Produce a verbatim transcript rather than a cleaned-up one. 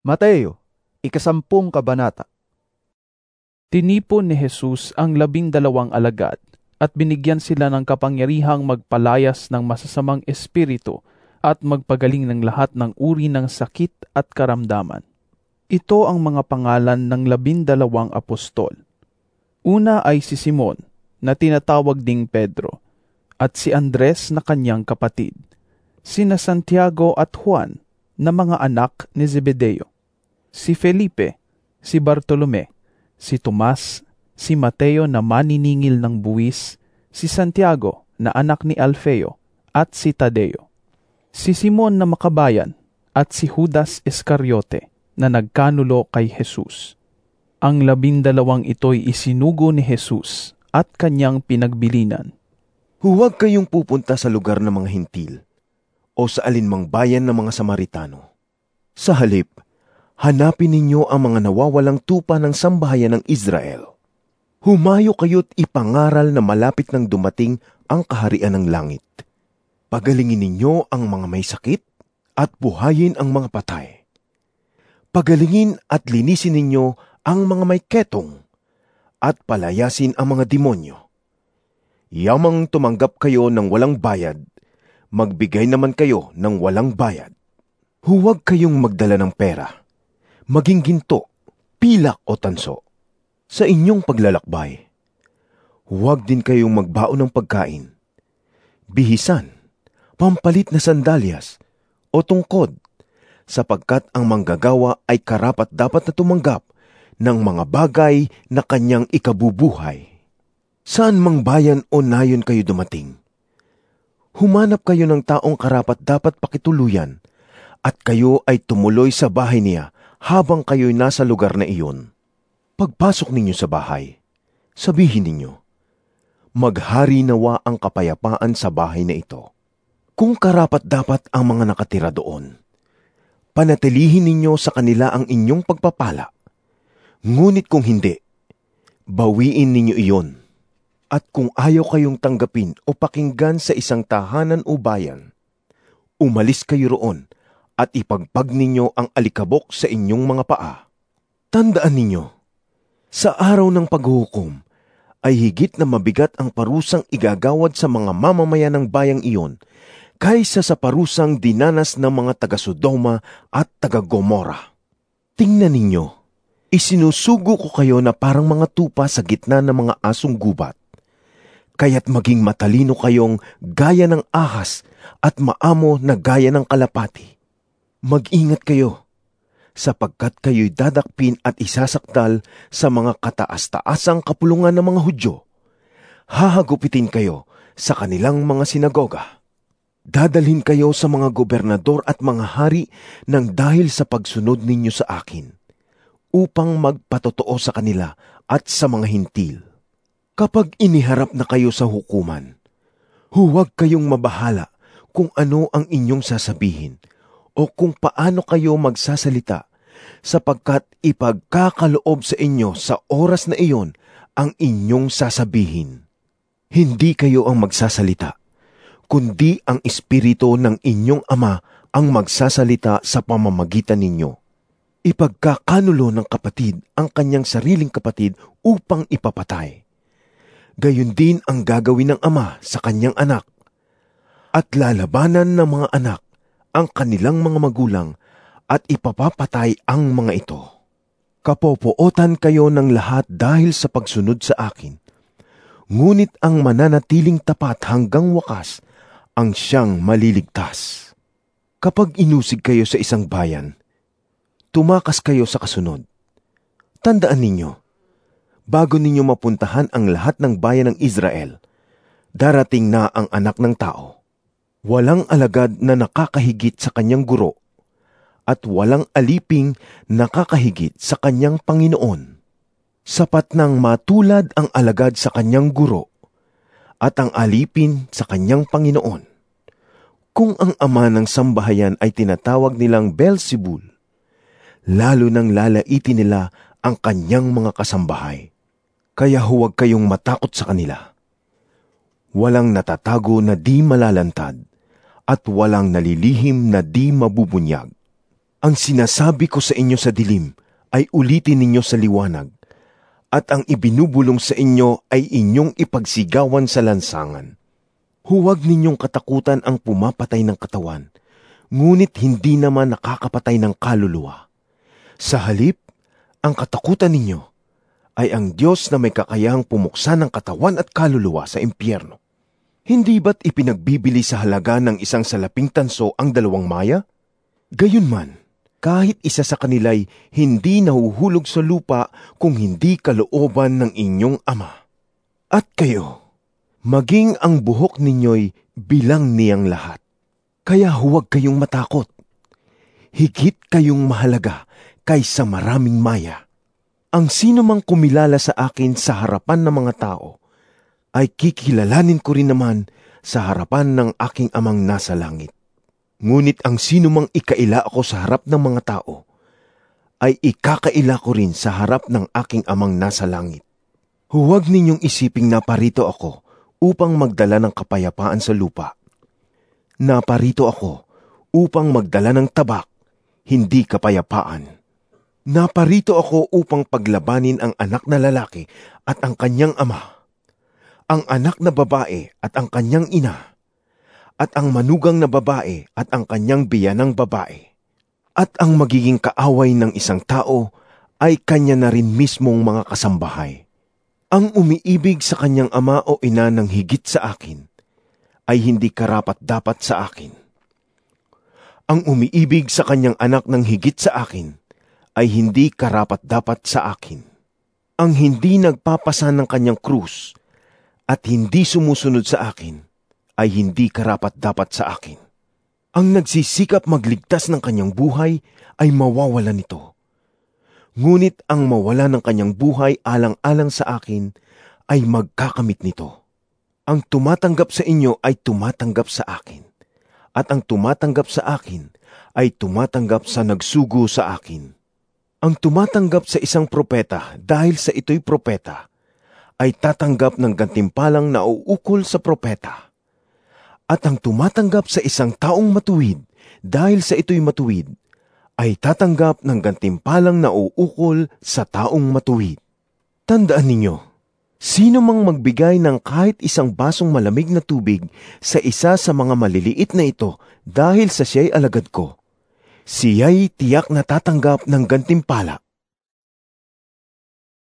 Mateo, ikasampung kabanata. Tinipon ni Jesus ang labindalawang alagad at binigyan sila ng kapangyarihang magpalayas ng masasamang espiritu at magpagaling ng lahat ng uri ng sakit at karamdaman. Ito ang mga pangalan ng labindalawang apostol. Una ay si Simon, na tinatawag ding Pedro, at si Andres na kanyang kapatid, sina Santiago at Juan na mga anak ni Zebedeo, si Felipe, si Bartolome, si Tomas, si Mateo na maniningil ng buwis, si Santiago na anak ni Alfeo, at si Tadeo, si Simon na makabayan, at si Judas Iscariote na nagkanulo kay Jesus. Ang labindalawang ito'y isinugo ni Jesus at kanyang pinagbilinan. Huwag kayong pupunta sa lugar ng mga Hintil o sa alinmang bayan ng mga Samaritano. Sa halip, hanapin ninyo ang mga nawawalang tupa ng sambahayan ng Israel. Humayo kayo't ipangaral na malapit nang dumating ang kaharian ng langit. Pagalingin ninyo ang mga may sakit at buhayin ang mga patay. Pagalingin at linisin ninyo ang mga may ketong at palayasin ang mga demonyo. Yamang tumanggap kayo ng walang bayad, magbigay naman kayo ng walang bayad. Huwag kayong magdala ng pera, maging ginto, pilak o tanso. Sa inyong paglalakbay, huwag din kayong magbaon ng pagkain, bihisan, pampalit na sandalyas o tungkod, sapagkat ang manggagawa ay karapat-dapat na tumanggap ng mga bagay na kanyang ikabubuhay. Saan mang bayan o nayon kayo dumating, humanap kayo ng taong karapat-dapat pakituluyan at kayo ay tumuloy sa bahay niya habang kayo'y nasa lugar na iyon. Pagpasok ninyo sa bahay, sabihin ninyo, maghari nawa ang kapayapaan sa bahay na ito. Kung karapat-dapat ang mga nakatira doon, panatilihin ninyo sa kanila ang inyong pagpapala. Ngunit kung hindi, bawiin ninyo iyon. At kung ayaw kayong tanggapin o pakinggan sa isang tahanan o bayan, umalis kayo roon at ipagpag ninyo ang alikabok sa inyong mga paa. Tandaan ninyo, sa araw ng paghuhukom ay higit na mabigat ang parusang igagawad sa mga mamamayan ng bayang iyon kaysa sa parusang dinanas ng mga taga-Sodoma at taga-Gomora. Tingnan ninyo, isinusugo ko kayo na parang mga tupa sa gitna ng mga asong gubat. Kaya't maging matalino kayong gaya ng ahas at maamo na gaya ng kalapati. Mag-ingat kayo, sapagkat kayo'y dadakpin at isasakdal sa mga kataas-taasang kapulungan ng mga Hudyo. Hahagupitin kayo sa kanilang mga sinagoga. Dadalhin kayo sa mga gobernador at mga hari nang dahil sa pagsunod ninyo sa akin, upang magpatotoo sa kanila at sa mga Hintil. Kapag iniharap na kayo sa hukuman, huwag kayong mabahala kung ano ang inyong sasabihin o kung paano kayo magsasalita, sapagkat ipagkakaloob sa inyo sa oras na iyon ang inyong sasabihin. Hindi kayo ang magsasalita, kundi ang Espiritu ng inyong Ama ang magsasalita sa pamamagitan ninyo. Ipagkakanulo ng kapatid ang kanyang sariling kapatid upang ipapatay. Gayon din ang gagawin ng ama sa kanyang anak. At lalabanan ng mga anak ang kanilang mga magulang at ipapapatay ang mga ito. Kapopootan kayo ng lahat dahil sa pagsunod sa akin. Ngunit ang mananatiling tapat hanggang wakas ang siyang maliligtas. Kapag inusig kayo sa isang bayan, tumakas kayo sa kasunod. Tandaan ninyo, bago ninyo mapuntahan ang lahat ng bayan ng Israel, darating na ang anak ng tao. Walang alagad na nakakahigit sa kanyang guro, at walang aliping nakakahigit sa kanyang Panginoon. Sapat nang matulad ang alagad sa kanyang guro, at ang alipin sa kanyang Panginoon. Kung ang ama ng sambahayan ay tinatawag nilang Beelzebul, lalo nang lalaitin nila ang kanyang mga kasambahay. Kaya huwag kayong matakot sa kanila. Walang natatago na di malalantad, at walang nalilihim na di mabubunyag. Ang sinasabi ko sa inyo sa dilim ay ulitin ninyo sa liwanag, at ang ibinubulong sa inyo ay inyong ipagsigawan sa lansangan. Huwag ninyong katakutan ang pumapatay ng katawan, ngunit hindi naman nakakapatay ng kaluluwa. Sa halip, ang katakutan ninyo ay ang Diyos na may kakayahang pumuksa ng katawan at kaluluwa sa impyerno. Hindi ba't ipinagbibili sa halaga ng isang salaping tanso ang dalawang maya? Gayunman, kahit isa sa kanila'y hindi nahuhulog sa lupa kung hindi kalooban ng inyong Ama. At kayo, maging ang buhok ninyo'y bilang niyang lahat. Kaya huwag kayong matakot. Higit kayong mahalaga kaysa maraming maya. Ang sino mang kumilala sa akin sa harapan ng mga tao, ay kikilalanin ko rin naman sa harapan ng aking Amang nasa langit. Ngunit ang sino mang ikaila ako sa harap ng mga tao, ay ikakaila ko rin sa harap ng aking Amang nasa langit. Huwag ninyong isiping naparito ako upang magdala ng kapayapaan sa lupa. Naparito ako upang magdala ng tabak, hindi kapayapaan. Naparito ako upang paglabanin ang anak na lalaki at ang kanyang ama, ang anak na babae at ang kanyang ina, at ang manugang na babae at ang kanyang biyanang babae. At ang magiging kaaway ng isang tao ay kanya na rin mismong mga kasambahay. Ang umiibig sa kanyang ama o ina ng higit sa akin ay hindi karapat-dapat sa akin. Ang umiibig sa kanyang anak ng higit sa akin ay hindi karapat-dapat sa akin. Ang hindi nagpapasa ng kanyang krus at hindi sumusunod sa akin ay hindi karapat-dapat sa akin. Ang nagsisikap magligtas ng kanyang buhay ay mawawala nito. Ngunit ang mawala ng kanyang buhay alang-alang sa akin ay magkakamit nito. Ang tumatanggap sa inyo ay tumatanggap sa akin, at ang tumatanggap sa akin ay tumatanggap sa nagsugo sa akin. Ang tumatanggap sa isang propeta dahil sa ito'y propeta ay tatanggap ng gantimpalang nauukol sa propeta. At ang tumatanggap sa isang taong matuwid dahil sa ito'y matuwid, ay tatanggap ng gantimpalang nauukol sa taong matuwid. Tandaan ninyo, sino mang magbigay ng kahit isang basong malamig na tubig sa isa sa mga maliliit na ito dahil sa siya'y alagad ko, siya'y tiyak na tatanggap ng gantimpala.